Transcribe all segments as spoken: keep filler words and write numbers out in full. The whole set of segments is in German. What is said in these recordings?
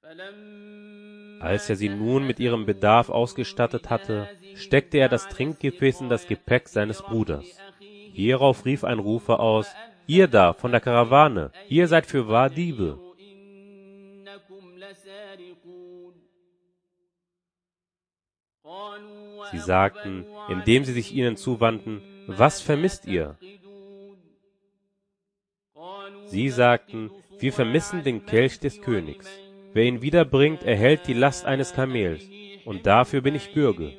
Als er sie nun mit ihrem Bedarf ausgestattet hatte, steckte er das Trinkgefäß in das Gepäck seines Bruders. Hierauf rief ein Rufer aus: Ihr da, von der Karawane, ihr seid fürwahr Diebe. Sie sagten, indem sie sich ihnen zuwandten: Was vermisst ihr? Sie sagten: Wir vermissen den Kelch des Königs. Wer ihn wiederbringt, erhält die Last eines Kamels, und dafür bin ich Bürge.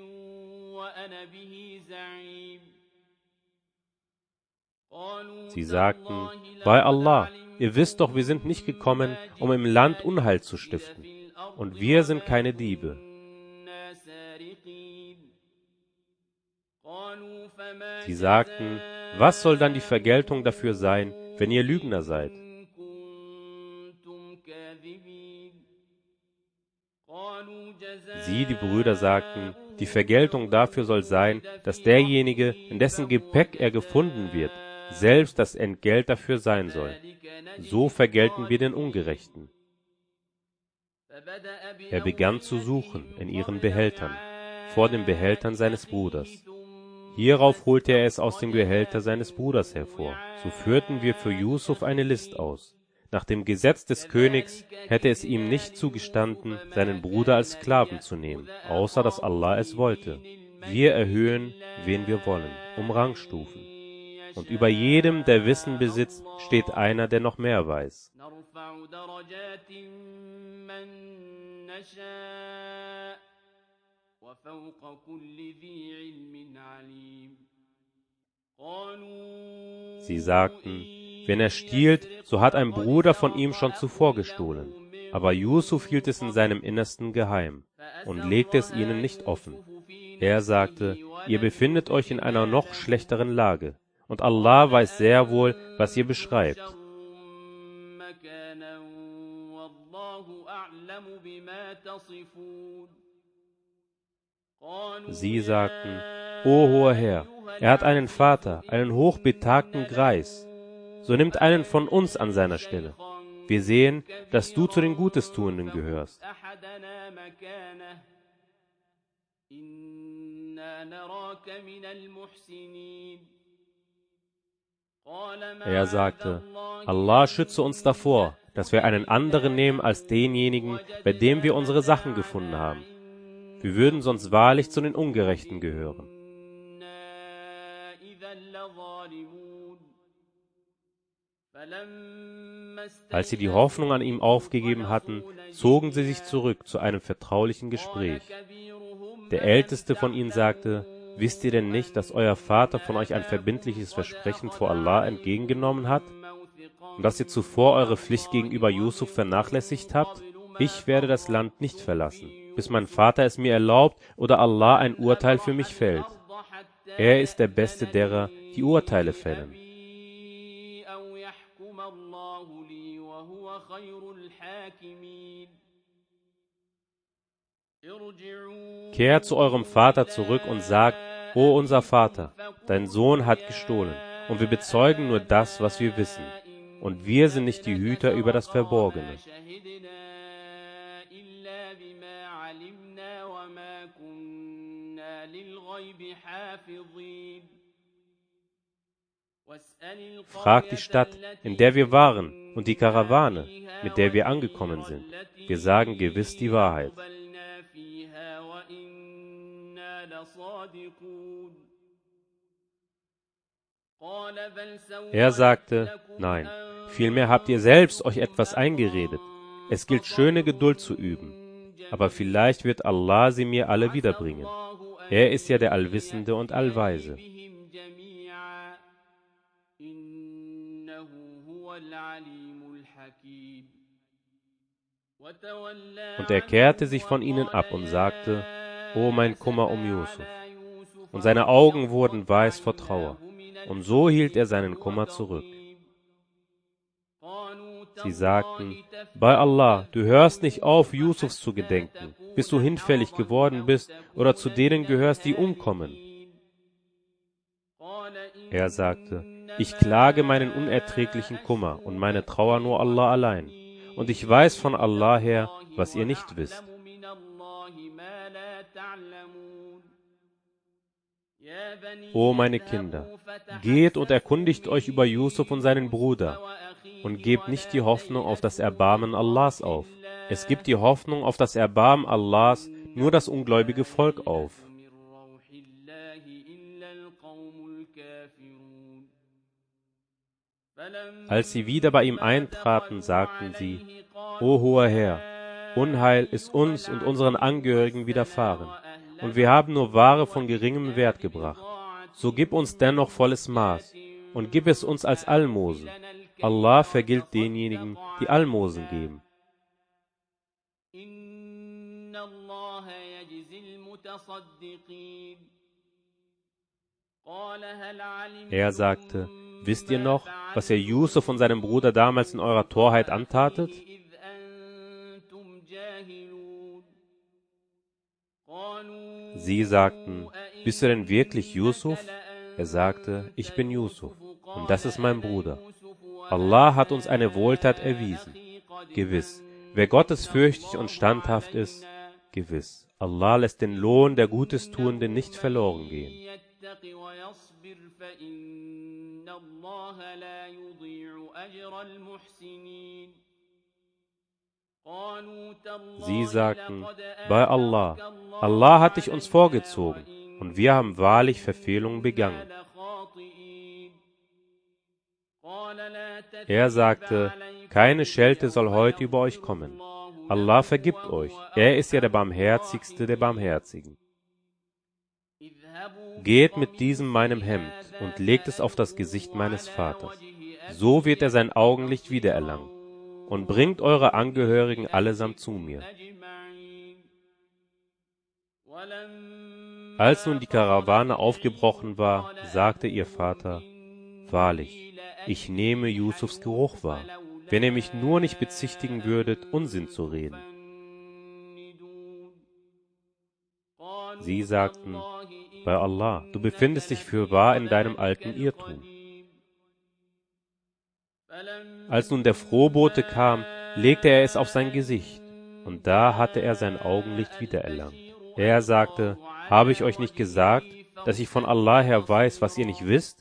Sie sagten: Bei Allah, ihr wisst doch, wir sind nicht gekommen, um im Land Unheil zu stiften, und wir sind keine Diebe. Sie sagten: Was soll dann die Vergeltung dafür sein, wenn ihr Lügner seid? Sie, die Brüder, sagten: Die Vergeltung dafür soll sein, dass derjenige, in dessen Gepäck er gefunden wird, selbst das Entgelt dafür sein soll. So vergelten wir den Ungerechten. Er begann zu suchen in ihren Behältern, vor den Behältern seines Bruders. Hierauf holte er es aus dem Behälter seines Bruders hervor. So führten wir für Yusuf eine List aus. Nach dem Gesetz des Königs hätte es ihm nicht zugestanden, seinen Bruder als Sklaven zu nehmen, außer dass Allah es wollte. Wir erhöhen, wen wir wollen, um Rangstufen. Und über jedem, der Wissen besitzt, steht einer, der noch mehr weiß. Sie sagten: Wenn er stiehlt, so hat ein Bruder von ihm schon zuvor gestohlen. Aber Yusuf hielt es in seinem Innersten geheim und legte es ihnen nicht offen. Er sagte: Ihr befindet euch in einer noch schlechteren Lage, und Allah weiß sehr wohl, was ihr beschreibt. Sie sagten: O hoher Herr, er hat einen Vater, einen hochbetagten Greis. So nimmt einen von uns an seiner Stelle. Wir sehen, dass du zu den Gutestuenden gehörst. Er sagte: Allah schütze uns davor, dass wir einen anderen nehmen als denjenigen, bei dem wir unsere Sachen gefunden haben. Wir würden sonst wahrlich zu den Ungerechten gehören. Als sie die Hoffnung an ihm aufgegeben hatten, zogen sie sich zurück zu einem vertraulichen Gespräch. Der Älteste von ihnen sagte: Wisst ihr denn nicht, dass euer Vater von euch ein verbindliches Versprechen vor Allah entgegengenommen hat und dass ihr zuvor eure Pflicht gegenüber Yusuf vernachlässigt habt? Ich werde das Land nicht verlassen, bis mein Vater es mir erlaubt oder Allah ein Urteil für mich fällt. Er ist der Beste derer, die Urteile fällen. Kehrt zu eurem Vater zurück und sagt: O unser Vater, dein Sohn hat gestohlen, und wir bezeugen nur das, was wir wissen, und wir sind nicht die Hüter über das Verborgene. Fragt die Stadt, in der wir waren, und die Karawane, mit der wir angekommen sind. Wir sagen gewiss die Wahrheit. Er sagte: Nein, vielmehr habt ihr selbst euch etwas eingeredet. Es gilt, schöne Geduld zu üben, aber vielleicht wird Allah sie mir alle wiederbringen. Er ist ja der Allwissende und Allweise. Und er kehrte sich von ihnen ab und sagte: O mein Kummer um Yusuf. Und seine Augen wurden weiß vor Trauer, und so hielt er seinen Kummer zurück. Sie sagten: Bei Allah, du hörst nicht auf, Yusufs zu gedenken, bis du hinfällig geworden bist oder zu denen gehörst, die umkommen. Er sagte: Ich klage meinen unerträglichen Kummer und meine Trauer nur Allah allein, und ich weiß von Allah her, was ihr nicht wisst. O meine Kinder, geht und erkundigt euch über Yusuf und seinen Bruder und gebt nicht die Hoffnung auf das Erbarmen Allahs auf. Es gibt die Hoffnung auf das Erbarmen Allahs nur das ungläubige Volk auf. Als sie wieder bei ihm eintraten, sagten sie: O hoher Herr, Unheil ist uns und unseren Angehörigen widerfahren, und wir haben nur Ware von geringem Wert gebracht. So gib uns dennoch volles Maß und gib es uns als Almosen. Allah vergilt denjenigen, die Almosen geben. Er sagte: Wisst ihr noch, was ihr Yusuf und seinem Bruder damals in eurer Torheit antatet? Sie sagten: Bist du denn wirklich Yusuf? Er sagte: Ich bin Yusuf, und das ist mein Bruder. Allah hat uns eine Wohltat erwiesen. Gewiss, wer gottesfürchtig und standhaft ist, gewiss, Allah lässt den Lohn der Gutestuenden nicht verloren gehen. Sie sagten: Bei Allah, Allah hat dich uns vorgezogen, und wir haben wahrlich Verfehlungen begangen. Er sagte: Keine Schelte soll heute über euch kommen. Allah vergibt euch, er ist ja der Barmherzigste der Barmherzigen. Geht mit diesem meinem Hemd und legt es auf das Gesicht meines Vaters. So wird er sein Augenlicht wiedererlangen. Und bringt eure Angehörigen allesamt zu mir. Als nun die Karawane aufgebrochen war, sagte ihr Vater: Wahrlich, ich nehme Yusufs Geruch wahr, wenn ihr mich nur nicht bezichtigen würdet, Unsinn zu reden. Sie sagten: Bei Allah, du befindest dich fürwahr in deinem alten Irrtum. Als nun der Frohbote kam, legte er es auf sein Gesicht, und da hatte er sein Augenlicht wiedererlangt. Er sagte: Habe ich euch nicht gesagt, dass ich von Allah her weiß, was ihr nicht wisst?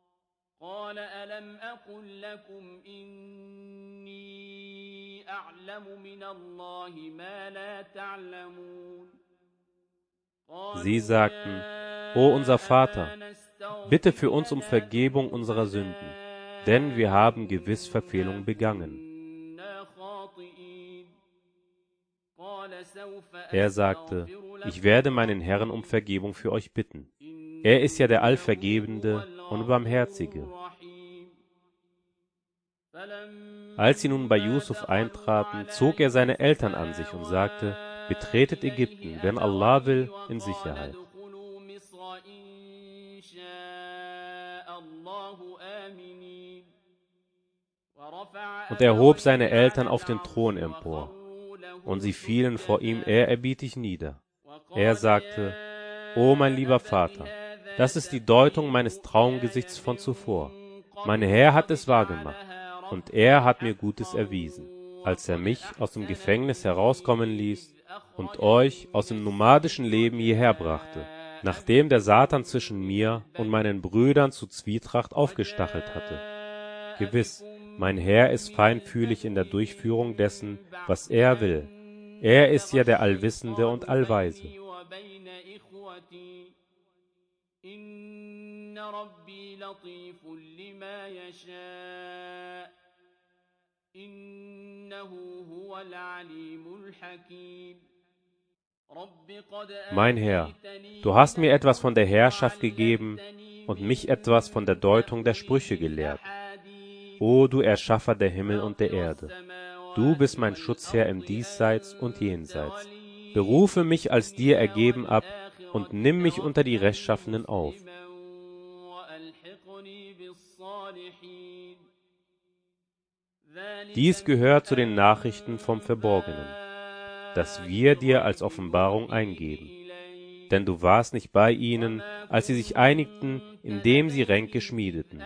Sie sagten: O unser Vater, bitte für uns um Vergebung unserer Sünden, denn wir haben gewiss Verfehlungen begangen. Er sagte: Ich werde meinen Herrn um Vergebung für euch bitten. Er ist ja der Allvergebende und Barmherzige. Als sie nun bei Yusuf eintraten, zog er seine Eltern an sich und sagte: Betretet Ägypten, wenn Allah will, in Sicherheit. Und er hob seine Eltern auf den Thron empor, und sie fielen vor ihm ehrerbietig nieder. Er sagte: O mein lieber Vater, das ist die Deutung meines Traumgesichts von zuvor. Mein Herr hat es wahrgemacht, und er hat mir Gutes erwiesen, als er mich aus dem Gefängnis herauskommen ließ und euch aus dem nomadischen Leben hierher brachte, nachdem der Satan zwischen mir und meinen Brüdern zu Zwietracht aufgestachelt hatte. Gewiss, mein Herr ist feinfühlig in der Durchführung dessen, was er will. Er ist ja der Allwissende und Allweise. Mein Herr, du hast mir etwas von der Herrschaft gegeben und mich etwas von der Deutung der Sprüche gelehrt. O du Erschaffer der Himmel und der Erde, du bist mein Schutzherr im Diesseits und Jenseits. Berufe mich als dir ergeben ab und nimm mich unter die Rechtschaffenen auf. Dies gehört zu den Nachrichten vom Verborgenen, das wir dir als Offenbarung eingeben. Denn du warst nicht bei ihnen, als sie sich einigten, indem sie Ränke schmiedeten.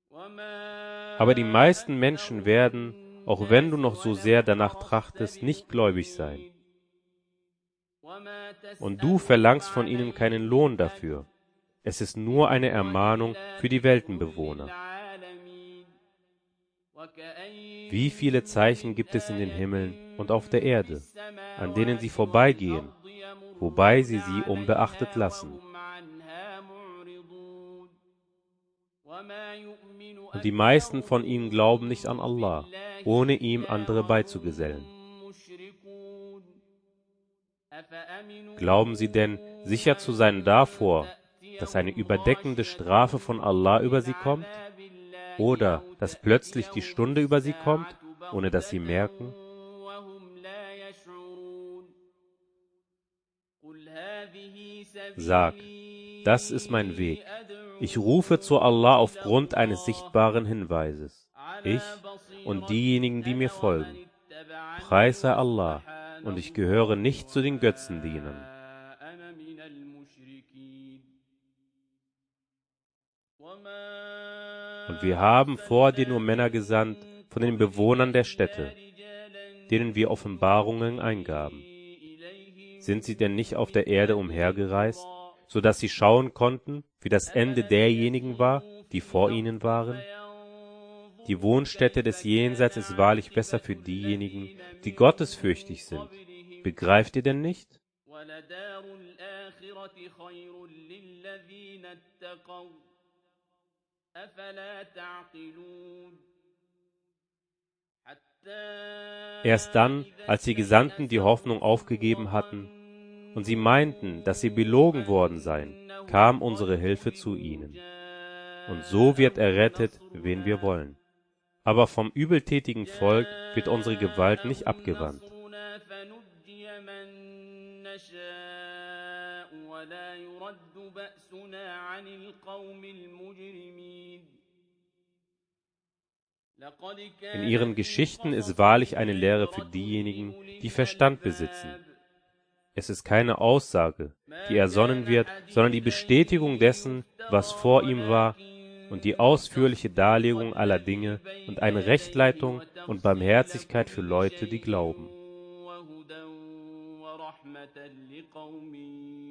Aber die meisten Menschen werden, auch wenn du noch so sehr danach trachtest, nicht gläubig sein. Und du verlangst von ihnen keinen Lohn dafür. Es ist nur eine Ermahnung für die Weltenbewohner. Wie viele Zeichen gibt es in den Himmeln und auf der Erde, an denen sie vorbeigehen, wobei sie sie unbeachtet lassen. Und die meisten von ihnen glauben nicht an Allah, ohne ihm andere beizugesellen. Glauben sie denn, sicher zu sein davor, dass eine überdeckende Strafe von Allah über sie kommt? Oder dass plötzlich die Stunde über sie kommt, ohne dass sie merken? Sag, das ist mein Weg. Ich rufe zu Allah aufgrund eines sichtbaren Hinweises. Ich und diejenigen, die mir folgen. Preis sei Allah, und ich gehöre nicht zu den Götzendienern. Und wir haben vor dir nur Männer gesandt von den Bewohnern der Städte, denen wir Offenbarungen eingaben. Sind sie denn nicht auf der Erde umhergereist, so dass sie schauen konnten, wie das Ende derjenigen war, die vor ihnen waren? Die Wohnstätte des Jenseits ist wahrlich besser für diejenigen, die gottesfürchtig sind. Begreift ihr denn nicht? Erst dann, als die Gesandten die Hoffnung aufgegeben hatten und sie meinten, dass sie belogen worden seien, kam unsere Hilfe zu ihnen. Und so wird errettet, wen wir wollen. Aber vom übeltätigen Volk wird unsere Gewalt nicht abgewandt. In ihren Geschichten ist wahrlich eine Lehre für diejenigen, die Verstand besitzen. Es ist keine Aussage, die ersonnen wird, sondern die Bestätigung dessen, was vor ihm war, und die ausführliche Darlegung aller Dinge und eine Rechtleitung und Barmherzigkeit für Leute, die glauben.